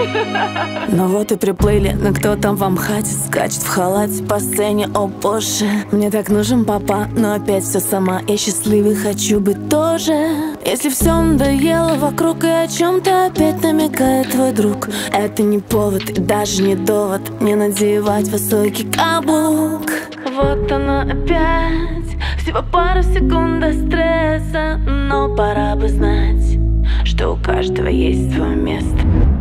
Ну вот и приплыли, но кто там в Амхате скачет в халате по сцене, о боже. Мне так нужен папа, но опять все сама. Я счастливый, хочу быть тоже. Если все надоело вокруг и о чем-то опять намекает твой друг, это не повод и даже не довод не надевать высокий каблук. Вот оно опять, всего пару секунд до стресса, но пора бы знать, что у каждого есть свое место.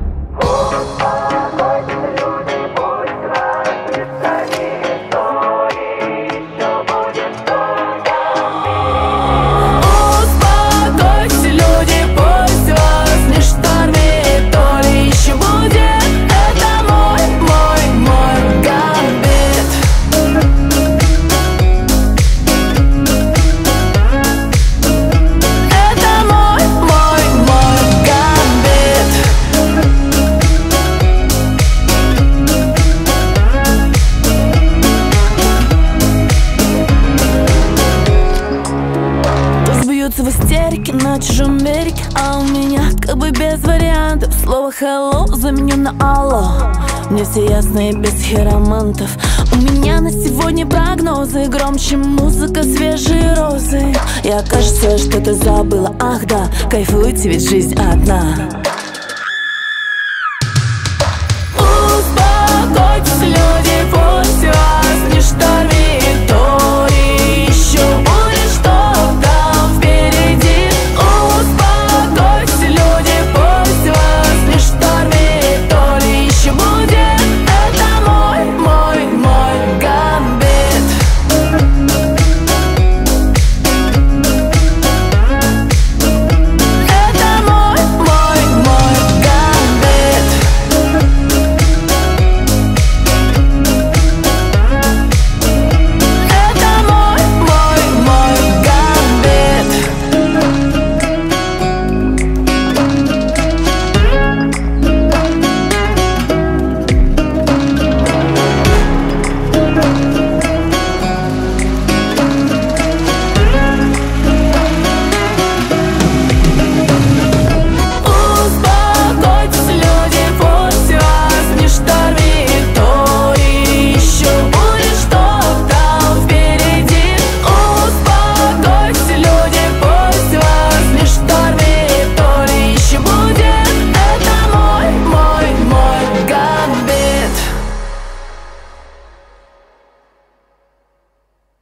В истерике на чужом береге, а у меня как бы без вариантов. Слово hello заменю на алло. Мне все ясно и без хиромантов. У меня на сегодня прогнозы громче музыка, свежие розы. Я, кажется, что-то забыла, ах да, кайфуйте, ведь жизнь одна.